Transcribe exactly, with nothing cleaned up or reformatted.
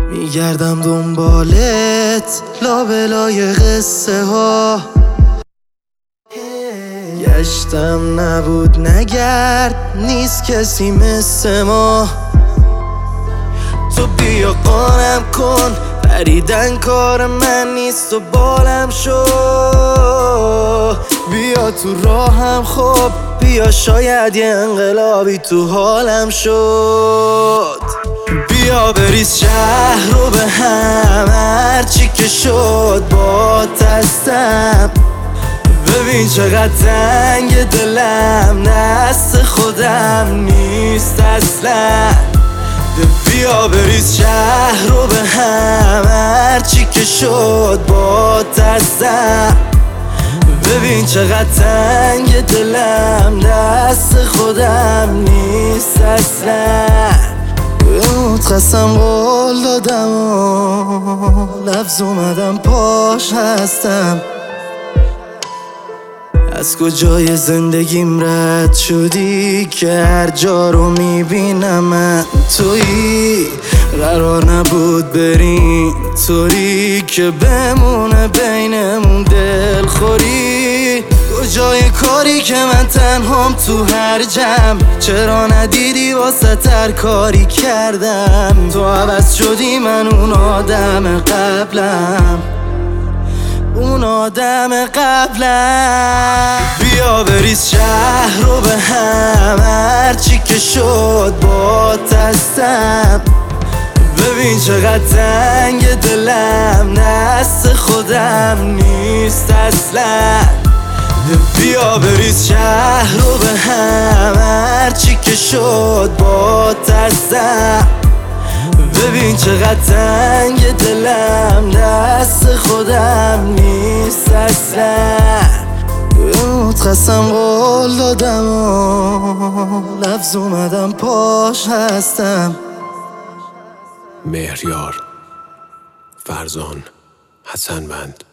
میگردم دنبالت لابلای قصه ها، گشتم نبود نگرد نیست کسی مثل ما. تو بیا قانم کن پریدن کار من نیست و بالم شو. بیا تو راهم خب بیا شاید یه انقلابی تو حالم شد. بیا بریز شهر رو به هم هرچی که شد با دستم. ببین چقدر تنگ دلم دست خودم نیست اصلا. بیا بریز شهر رو به هم هرچی که شد با دستم. ببین چقدر تنگ دلم دست خودم نیست اصلا. بهت قسم قول دادم و لفظ اومدم پاش هستم. از کجای زندگیم رد شدی که هر جا رو میبینم من تویی. قرار نبود بریم طوری که بمونه بینمون دلخوری. کجای کاری که من تنهام تو هر جمع، چرا ندیدی واسه تر کاری کردم. تو عوض شدی من اون آدم قبلم، اون آدم قبلم. بیا بریز شهر رو به هم هرچی که شد با دستم. ببین چقدر تنگ دلم دست خودم نیست اصلا. بیا بریز شهر رو به هم هرچی که شد با دستم. ببین چقدر تنگ دلم دست خودم نیست اصلا. بهت قسم قول دادم و لفظ اومدم پاش هستم. مهریار، فرزان، حسنوند